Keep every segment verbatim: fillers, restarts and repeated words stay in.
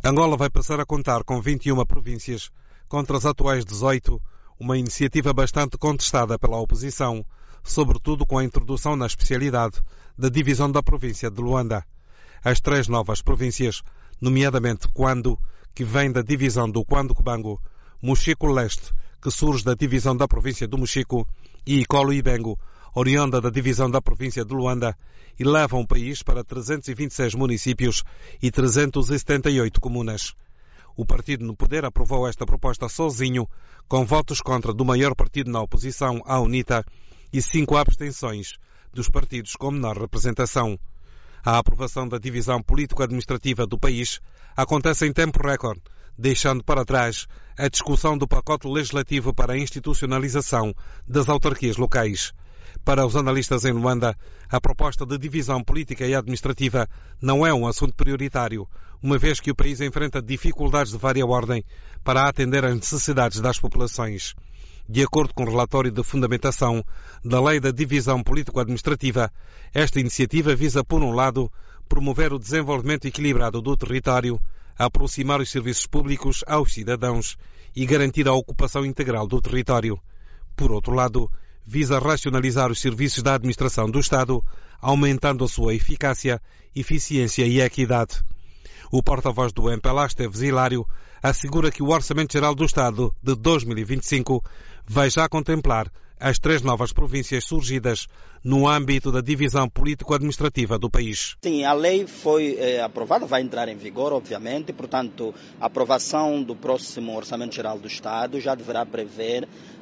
Angola vai passar a contar com vinte e uma províncias contra as atuais dezoito, uma iniciativa bastante contestada pela oposição, sobretudo com a introdução na especialidade da divisão da província de Luanda. As três novas províncias, nomeadamente Cuando, que vem da divisão do Cuando-Cubango, Moxico-Leste, que surge da divisão da província do Moxico, e Icolo-Ibengo, oriunda da divisão da província de Luanda, e levam o país para trezentos e vinte e seis municípios e trezentas e setenta e oito comunas. O partido no poder aprovou esta proposta sozinho, com votos contra do maior partido na oposição, a UNITA, e cinco abstenções dos partidos com menor representação. A aprovação da divisão político-administrativa do país acontece em tempo recorde, deixando para trás a discussão do pacote legislativo para a institucionalização das autarquias locais. Para os analistas em Luanda, a proposta de divisão política e administrativa não é um assunto prioritário, uma vez que o país enfrenta dificuldades de vária ordem para atender às necessidades das populações. De acordo com o relatório de fundamentação da Lei da Divisão Político-Administrativa, esta iniciativa visa, por um lado, promover o desenvolvimento equilibrado do território, aproximar os serviços públicos aos cidadãos e garantir a ocupação integral do território. Por outro lado, visa racionalizar os serviços da administração do Estado, aumentando a sua eficácia, eficiência e equidade. O porta-voz do M P L A, Esteves Hilário, assegura que o Orçamento Geral do Estado de dois mil e vinte e cinco vai já contemplar as três novas províncias surgidas no âmbito da divisão político-administrativa do país. Sim, a lei foi é, aprovada, vai entrar em vigor, obviamente, portanto, a aprovação do próximo Orçamento Geral do Estado já deverá prever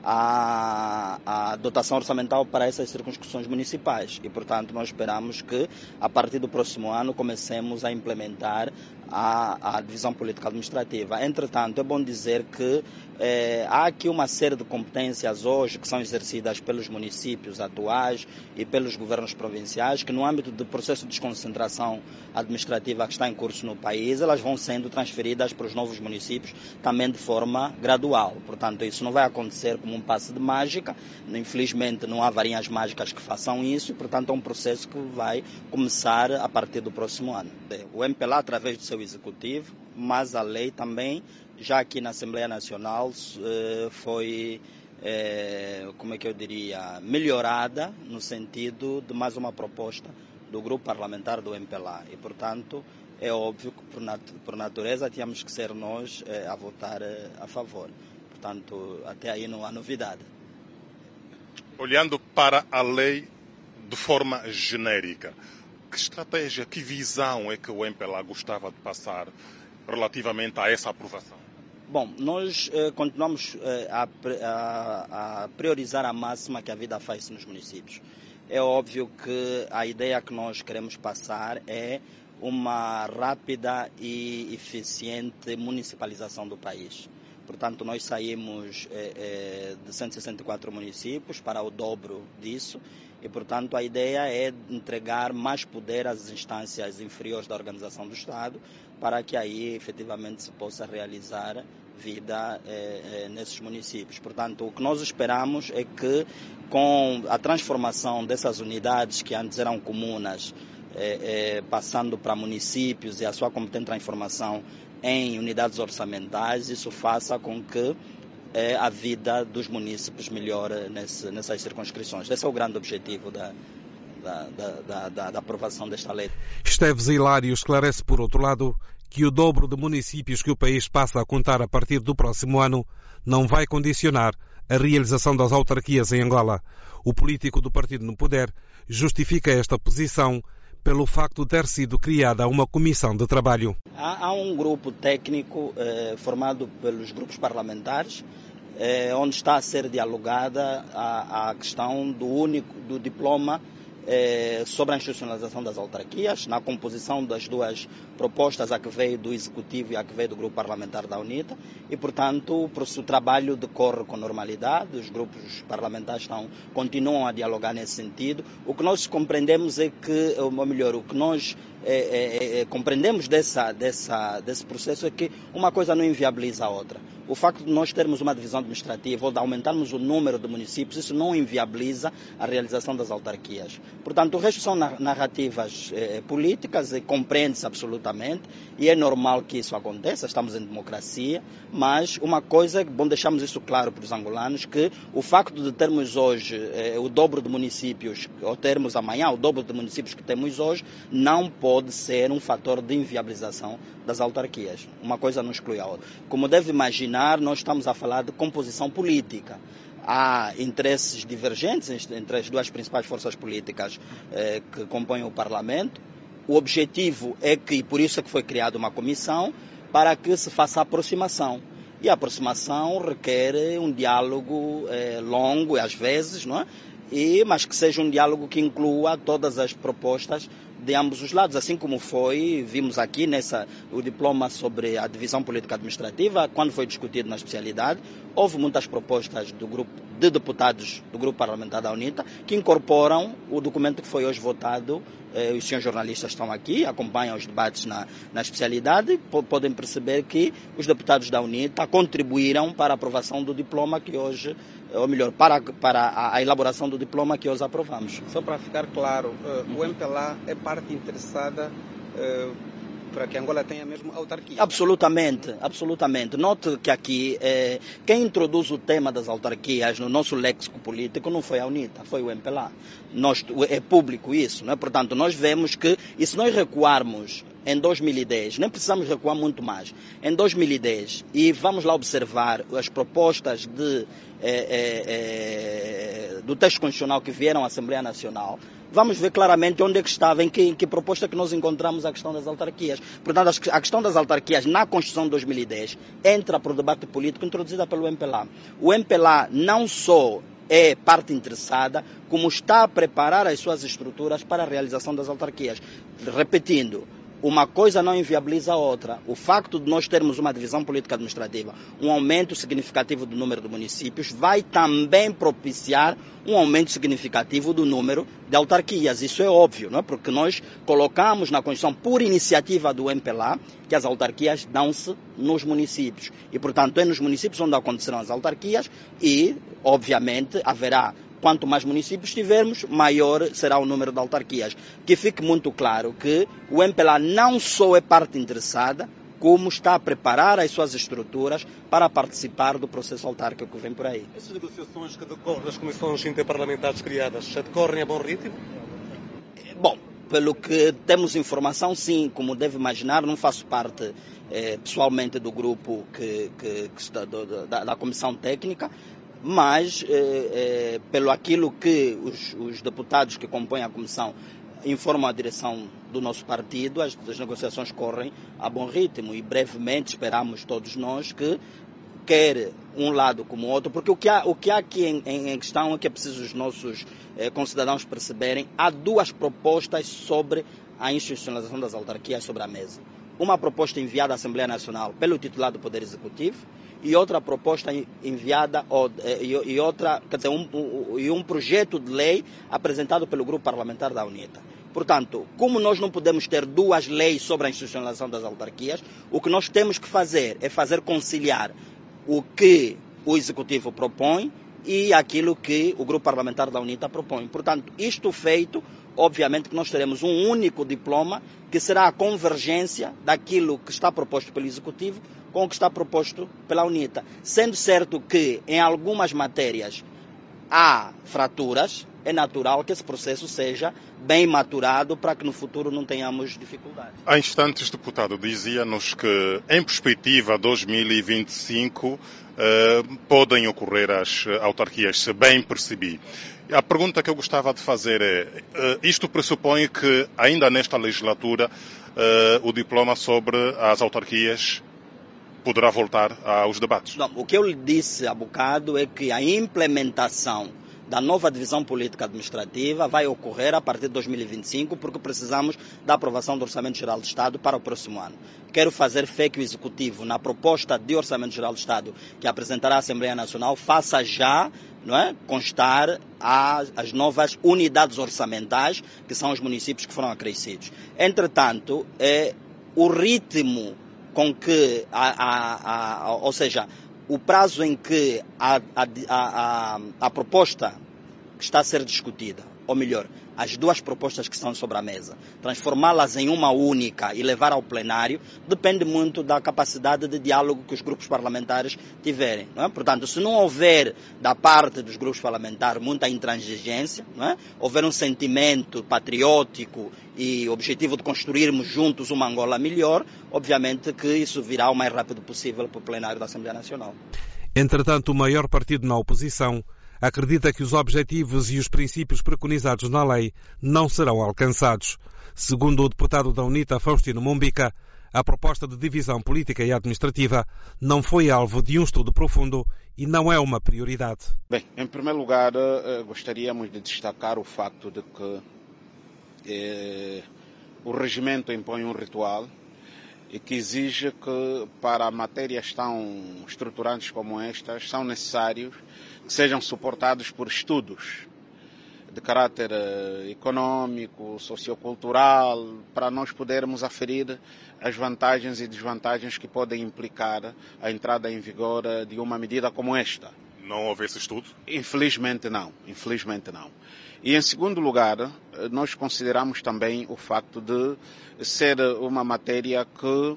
A, a dotação orçamental para essas circunscrições municipais e, portanto, nós esperamos que a partir do próximo ano comecemos a implementar a, a divisão política administrativa. Entretanto, é bom dizer que eh, há aqui uma série de competências hoje que são exercidas pelos municípios atuais e pelos governos provinciais que, no âmbito do processo de desconcentração administrativa que está em curso no país, elas vão sendo transferidas para os novos municípios também de forma gradual. Portanto, isso não vai acontecer como um passe de mágica, infelizmente não há varinhas mágicas que façam isso, e, portanto, é um processo que vai começar a partir do próximo ano. O M P L A, através do seu executivo, mas a lei também, já aqui na Assembleia Nacional, foi, como é que eu diria, melhorada no sentido de mais uma proposta do grupo parlamentar do M P L A, e, portanto, é óbvio que, por, nat por natureza, tínhamos que ser nós a votar a favor. Portanto, até aí não há novidade. Olhando para a lei de forma genérica, que estratégia, que visão é que o M P L A gostava de passar relativamente a essa aprovação? Bom, nós eh, continuamos eh, a, a, a priorizar a máxima que a vida faz nos municípios. É óbvio que a ideia que nós queremos passar é uma rápida e eficiente municipalização do país. Portanto, nós saímos eh, de cento e sessenta e quatro municípios para o dobro disso e, portanto, a ideia é entregar mais poder às instâncias inferiores da organização do Estado para que aí, efetivamente, se possa realizar vida eh, nesses municípios. Portanto, o que nós esperamos é que, com a transformação dessas unidades que antes eram comunas, eh, eh, passando para municípios e a sua competente transformação em unidades orçamentais, isso faça com que eh, a vida dos municípios melhore nesse, nessas circunscrições. Esse é o grande objetivo da, da, da, da, da aprovação desta lei. Esteves Hilário esclarece, por outro lado, que o dobro de municípios que o país passa a contar a partir do próximo ano não vai condicionar a realização das autarquias em Angola. O político do partido no poder justifica esta posição pelo facto de ter sido criada uma comissão de trabalho. Há, há um grupo técnico eh, formado pelos grupos parlamentares, eh, onde está a ser dialogada a, a questão do único do diploma eh, sobre a institucionalização das autarquias, na composição das duas propostas, a que veio do Executivo e a que veio do grupo parlamentar da UNITA, e, portanto, o trabalho decorre com normalidade, os grupos parlamentares estão, continuam a dialogar nesse sentido. O que nós compreendemos é que, ou melhor, o que nós é, é, é, compreendemos dessa, dessa, desse processo é que uma coisa não inviabiliza a outra. o facto de nós termos uma divisão administrativa ou de aumentarmos o número de municípios, isso não inviabiliza a realização das autarquias. Portanto, o resto são narrativas eh, políticas e compreende-se absolutamente e é normal que isso aconteça, estamos em democracia, mas uma coisa, é bom deixarmos isso claro para os angolanos, que o facto de termos hoje eh, o dobro de municípios, ou termos amanhã o dobro de municípios que temos hoje, não pode ser um fator de inviabilização das autarquias. Uma coisa não exclui a outra. Como deve imaginar, nós estamos a falar de composição política. Há interesses divergentes entre as duas principais forças políticas eh, que compõem o Parlamento. O objetivo é que, e por isso é que foi criada uma comissão, para que se faça a aproximação. E a aproximação requer um diálogo eh, longo, às vezes, não é? E, mas que seja um diálogo que inclua todas as propostas de ambos os lados, assim como foi, vimos aqui nessa, o diploma sobre a divisão política administrativa, quando foi discutido na especialidade, houve muitas propostas do grupo de deputados do grupo parlamentar da UNITA que incorporam o documento que foi hoje votado. Eh, os senhores jornalistas estão aqui, acompanham os debates na, na especialidade, po podem perceber que os deputados da UNITA contribuíram para a aprovação do diploma que hoje, ou melhor, para, para a, a elaboração do diploma que hoje aprovamos. Só para ficar claro, uh, o M P L A é parte interessada uh, para que Angola tenha mesmo autarquia? Absolutamente, absolutamente. Note que aqui, eh, quem introduz o tema das autarquias no nosso léxico político não foi a UNITA, foi o M P L A. Nós, é público isso, não é? Portanto, nós vemos que, e se nós recuarmos em dois mil e dez, nem precisamos recuar muito mais, em dois mil e dez, e vamos lá observar as propostas de, eh, eh, eh, do texto constitucional que vieram à Assembleia Nacional, vamos ver claramente onde é que estava, em que, em que proposta que nós encontramos a questão das autarquias. Portanto, a questão das autarquias na Constituição de dois mil e dez entra para o debate político introduzida pelo M P L A. O M P L A não só é parte interessada, como está a preparar as suas estruturas para a realização das autarquias. Repetindo, uma coisa não inviabiliza a outra. O facto de nós termos uma divisão política administrativa, um aumento significativo do número de municípios, vai também propiciar um aumento significativo do número de autarquias. Isso é óbvio, não é? Porque nós colocamos na Constituição, por iniciativa do M P L A, que as autarquias dão-se nos municípios. E, portanto, é nos municípios onde acontecerão as autarquias e, obviamente, haverá. Quanto mais municípios tivermos, maior será o número de autarquias. Que fique muito claro que o M P L A não só é parte interessada, como está a preparar as suas estruturas para participar do processo autárquico que vem por aí. Essas negociações que decorrem das comissões interparlamentares criadas já decorrem a bom ritmo? Bom, pelo que temos informação, sim, como deve imaginar, não faço parte eh, pessoalmente do grupo que, que, que está, do, da, da comissão técnica, mas, eh, eh, pelo aquilo que os, os deputados que compõem a comissão informam a direção do nosso partido, as, as negociações correm a bom ritmo e brevemente esperamos todos nós que quer um lado como o outro, porque o que há, o que há aqui em, em questão é que é preciso os nossos eh, concidadãos perceberem, há duas propostas sobre a institucionalização das autarquias sobre a mesa. Uma proposta enviada à Assembleia Nacional pelo titular do Poder Executivo, e outra proposta enviada, e outra, quer dizer, um, um, e um projeto de lei apresentado pelo grupo parlamentar da UNITA. Portanto, como nós não podemos ter duas leis sobre a institucionalização das autarquias, o que nós temos que fazer é fazer conciliar o que o Executivo propõe e aquilo que o grupo parlamentar da UNITA propõe. Portanto, isto feito, obviamente que nós teremos um único diploma que será a convergência daquilo que está proposto pelo Executivo com o que está proposto pela UNITA. Sendo certo que em algumas matérias há fraturas, é natural que esse processo seja bem maturado para que no futuro não tenhamos dificuldades. Há instantes, deputado, dizia-nos que em perspectiva dois mil e vinte e cinco eh, podem ocorrer as autarquias, se bem percebi. A pergunta que eu gostava de fazer é, eh, isto pressupõe que ainda nesta legislatura eh, o diploma sobre as autarquias poderá voltar aos debates? Não, o que eu lhe disse há bocado é que a implementação da nova divisão política administrativa vai ocorrer a partir de dois mil e vinte e cinco, porque precisamos da aprovação do Orçamento Geral do Estado para o próximo ano. Quero fazer fé que o Executivo, na proposta de Orçamento Geral do Estado que apresentará à Assembleia Nacional, faça já, não é, constar as, as novas unidades orçamentais, que são os municípios que foram acrescidos. Entretanto, é, o ritmo com que, a, a, a, ou seja, o prazo em que a, a, a, a proposta que está a ser discutida, ou melhor, as duas propostas que estão sobre a mesa, transformá-las em uma única e levar ao plenário, depende muito da capacidade de diálogo que os grupos parlamentares tiverem. Não é? Portanto, se não houver da parte dos grupos parlamentares muita intransigência, não é? Houver um sentimento patriótico e objetivo de construirmos juntos uma Angola melhor, obviamente que isso virá o mais rápido possível para o plenário da Assembleia Nacional. Entretanto, o maior partido na oposição acredita que os objetivos e os princípios preconizados na lei não serão alcançados. Segundo o deputado da UNITA, Faustino Mumbica, a proposta de divisão política e administrativa não foi alvo de um estudo profundo e não é uma prioridade. Bem, em primeiro lugar, gostaríamos de destacar o facto de que eh, o regimento impõe um ritual e que exige que, para matérias tão estruturantes como estas, são necessários que sejam suportados por estudos de caráter econômico, sociocultural, para nós podermos aferir as vantagens e desvantagens que podem implicar a entrada em vigor de uma medida como esta. Não houve esse estudo? Infelizmente não, infelizmente não. E em segundo lugar, nós consideramos também o facto de ser uma matéria que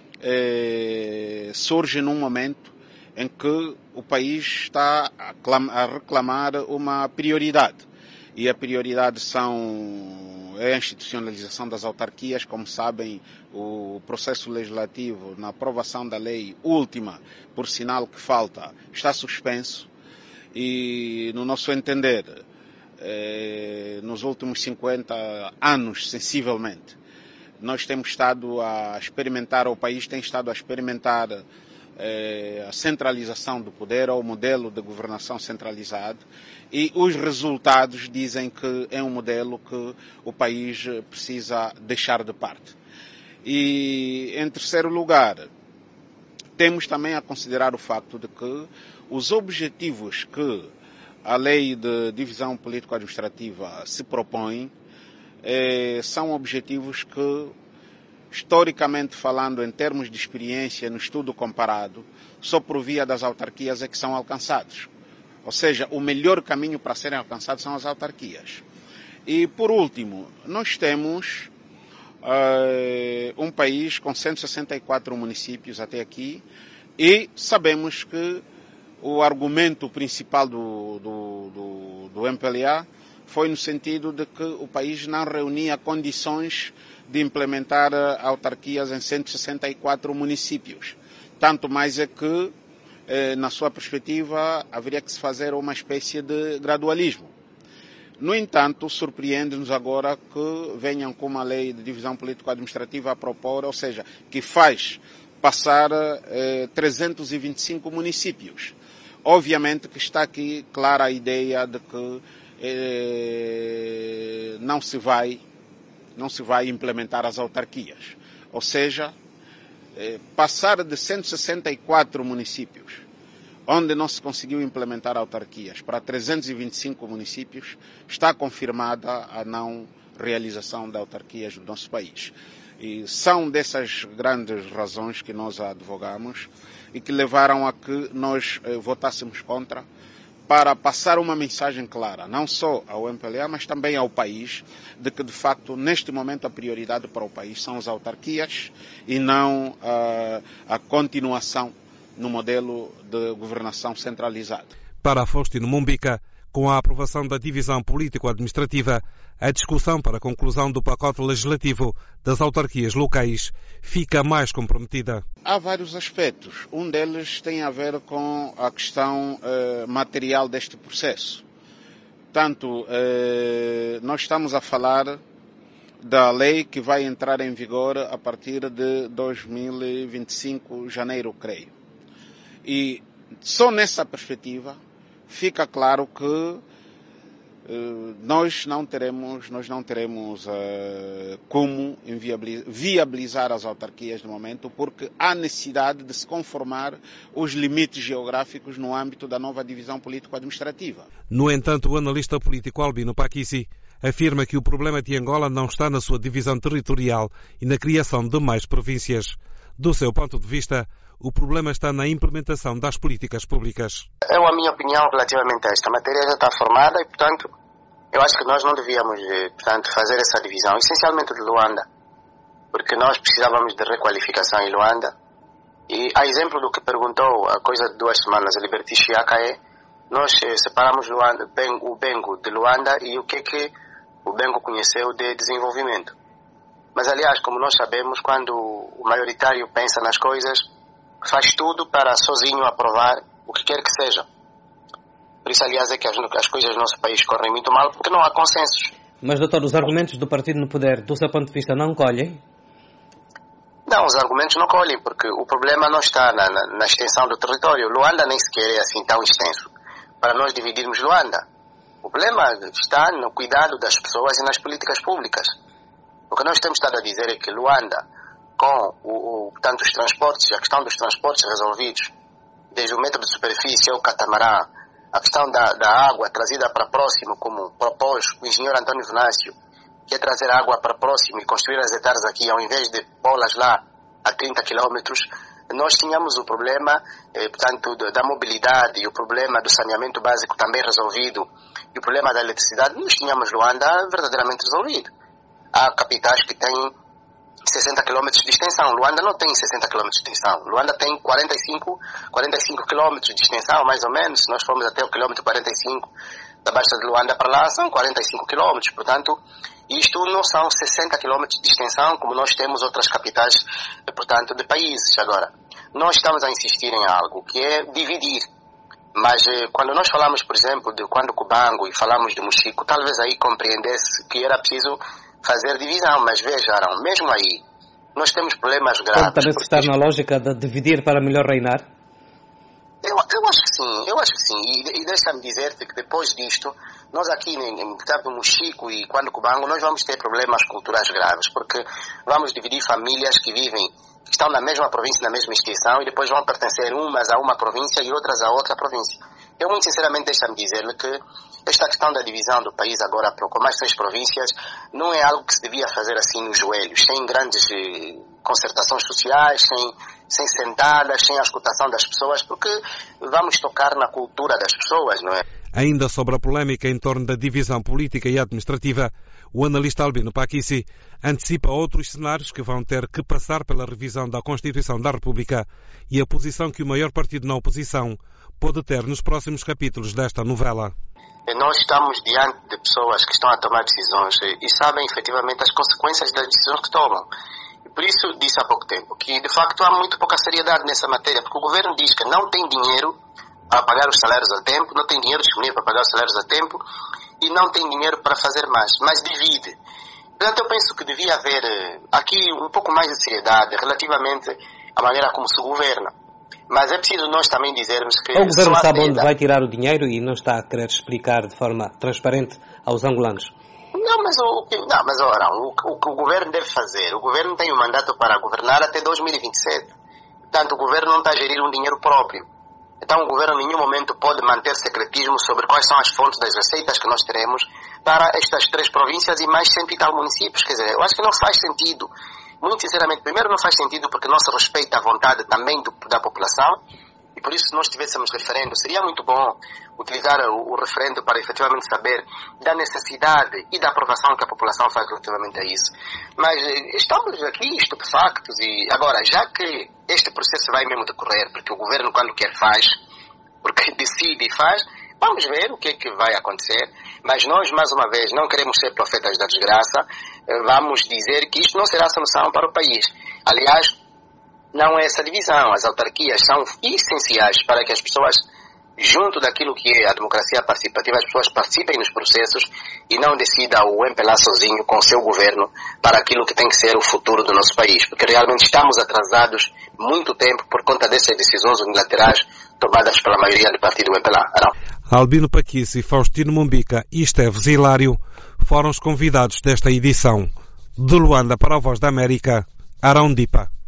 eh, surge num momento em que o país está a reclamar uma prioridade. E a prioridade são, é a institucionalização das autarquias. Como sabem, o processo legislativo na aprovação da lei última, por sinal que falta, está suspenso. E, no nosso entender, eh, nos últimos cinquenta anos, sensivelmente, nós temos estado a experimentar, o país tem estado a experimentar eh, a centralização do poder, ou o modelo de governação centralizado, e os resultados dizem que é um modelo que o país precisa deixar de parte. E, em terceiro lugar, temos também a considerar o facto de que os objetivos que a lei de divisão político-administrativa se propõe eh, são objetivos que, historicamente falando, em termos de experiência, no estudo comparado, só por via das autarquias é que são alcançados. Ou seja, o melhor caminho para serem alcançados são as autarquias. E, por último, nós temos uh, um país com cento e sessenta e quatro municípios até aqui, e sabemos que o argumento principal do, do, do, do M P L A foi no sentido de que o país não reunia condições de implementar autarquias em cento e sessenta e quatro municípios. Tanto mais é que, na sua perspectiva, haveria que se fazer uma espécie de gradualismo. No entanto, surpreende-nos agora que venham com uma lei de divisão político-administrativa a propor, ou seja, que faz passar eh, trezentos e vinte e cinco municípios. Obviamente que está aqui clara a ideia de que eh, não se vai, não se vai implementar as autarquias. Ou seja, passar de cento e sessenta e quatro municípios, onde não se conseguiu implementar autarquias, para trezentos e vinte e cinco municípios, está confirmada a não realização de autarquias do nosso país. E são dessas grandes razões que nós advogamos e que levaram a que nós eh, votássemos contra, para passar uma mensagem clara, não só ao M P L A, mas também ao país, de que, de facto, neste momento a prioridade para o país são as autarquias e não uh, a continuação no modelo de governação centralizada. Para Faustino Mumbica, com a aprovação da divisão político-administrativa, a discussão para a conclusão do pacote legislativo das autarquias locais fica mais comprometida. Há vários aspectos. Um deles tem a ver com a questão eh, material deste processo. Tanto, eh, nós estamos a falar da lei que vai entrar em vigor a partir de dois mil e vinte e cinco, janeiro, creio. E só nessa perspectiva fica claro que uh, nós não teremos, nós não teremos uh, como viabilizar as autarquias no momento, porque há necessidade de se conformar os limites geográficos no âmbito da nova divisão político-administrativa. No entanto, o analista político Albino Paquisi afirma que o problema de Angola não está na sua divisão territorial e na criação de mais províncias. Do seu ponto de vista, o problema está na implementação das políticas públicas. Eu, a minha opinião relativamente a esta matéria já está formada e, portanto, eu acho que nós não devíamos, portanto, fazer essa divisão, essencialmente de Luanda, porque nós precisávamos de requalificação em Luanda. E, a exemplo do que perguntou há coisa de duas semanas a Liberty Chiakae, nós eh, separamos Luanda, ben, o Bengo de Luanda e o que é que o Bengo conheceu de desenvolvimento. Mas, aliás, como nós sabemos, quando o maioritário pensa nas coisas, faz tudo para sozinho aprovar o que quer que seja. Por isso, aliás, é que as, as coisas no nosso país correm muito mal, porque não há consensos. Mas, doutor, os argumentos do partido no poder, do seu ponto de vista, não colhem? Não, os argumentos não colhem, porque o problema não está na, na, na extensão do território. Luanda nem sequer é assim tão extenso para nós dividirmos Luanda. O problema está no cuidado das pessoas e nas políticas públicas. O que nós temos estado a dizer é que Luanda, com o, o, tanto os transportes, a questão dos transportes resolvidos, desde o metro de superfície ao catamarã, a questão da, da água trazida para próximo, como propôs o engenheiro António Venâncio, que é trazer água para próximo e construir as hectares aqui, ao invés de pô-las lá a trinta quilômetros, nós tínhamos o problema, eh, portanto, da mobilidade e o problema do saneamento básico também resolvido, e o problema da eletricidade, nós tínhamos Luanda verdadeiramente resolvido. Há capitais que têm sessenta quilômetros de extensão. Luanda não tem sessenta quilômetros de extensão. Luanda tem quarenta e cinco quilômetros de extensão, mais ou menos. Se nós formos até o quilômetro quarenta e cinco da Baixa de Luanda para lá, são quarenta e cinco quilômetros. Portanto, isto não são sessenta quilômetros de extensão, como nós temos outras capitais, portanto, de países. Agora, nós estamos a insistir em algo, que é dividir. Mas quando nós falamos, por exemplo, de quando Cubango e falamos de Mochico, talvez aí compreendesse que era preciso fazer divisão, mas vejam, mesmo aí, nós temos problemas graves. Pode também se estar na lógica de dividir para melhor reinar? Eu, eu acho que sim, eu acho que sim. E, e deixa-me dizer-te que depois disto, nós aqui, em tanto Mochico e quando Cubango, nós vamos ter problemas culturais graves, porque vamos dividir famílias que vivem, que estão na mesma província, na mesma extensão, e depois vão pertencer umas a uma província e outras a outra província. Eu, muito sinceramente, deixa-me dizer-lhe que esta questão da divisão do país agora com mais três províncias não é algo que se devia fazer assim nos joelhos, sem grandes eh, concertações sociais, sem, sem sentadas, sem a escutação das pessoas, porque vamos tocar na cultura das pessoas, não é? Ainda sobre a polémica em torno da divisão política e administrativa, o analista Albino Pakissi antecipa outros cenários que vão ter que passar pela revisão da Constituição da República e a posição que o maior partido na oposição pode ter nos próximos capítulos desta novela. Nós estamos diante de pessoas que estão a tomar decisões e sabem efetivamente as consequências das decisões que tomam. E por isso disse há pouco tempo que de facto há muito pouca seriedade nessa matéria, porque o governo diz que não tem dinheiro para pagar os salários a tempo, não tem dinheiro disponível para pagar os salários a tempo e não tem dinheiro para fazer mais, mas divide. Portanto, eu penso que devia haver aqui um pouco mais de seriedade relativamente à maneira como se governa. Mas é preciso nós também dizermos que... O governo sabe onde vai tirar o dinheiro e não está a querer explicar de forma transparente aos angolanos. Não, mas o, não, mas, ora, o, o que o governo deve fazer, o governo tem um mandato para governar até dois mil e vinte e sete. Portanto, o governo não está a gerir um dinheiro próprio. Então, o governo em nenhum momento pode manter secretismo sobre quais são as fontes das receitas que nós teremos para estas três províncias e mais cento e tal municípios. Quer dizer, eu acho que não faz sentido. Muito sinceramente, primeiro não faz sentido porque não se respeita a vontade também do, da população e por isso se nós tivéssemos referendo, seria muito bom utilizar o, o referendo para efetivamente saber da necessidade e da aprovação que a população faz relativamente a isso. Mas estamos aqui estupefactos e agora, já que este processo vai mesmo decorrer, porque o governo quando quer faz, porque decide e faz, vamos ver o que é que vai acontecer, mas nós, mais uma vez, não queremos ser profetas da desgraça, vamos dizer que isto não será a solução para o país. Aliás, não é essa divisão, as autarquias são essenciais para que as pessoas, junto daquilo que é a democracia participativa, as pessoas participem nos processos e não decida o M P L A sozinho com o seu governo para aquilo que tem que ser o futuro do nosso país, porque realmente estamos atrasados muito tempo por conta dessas decisões unilaterais tomadas pela maioria do partido M P L A. Não. Albino Pakissi, Faustino Mombica e Esteves Hilário foram os convidados desta edição. De Luanda para a Voz da América, Arão Dipa.